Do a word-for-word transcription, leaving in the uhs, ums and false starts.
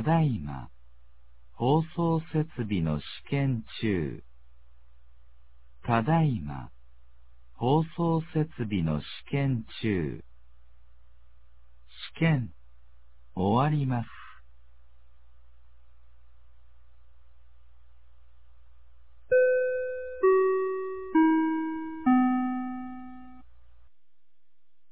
ただいま、放送設備の試験中。ただいま、放送設備の試験中。試験、終わります。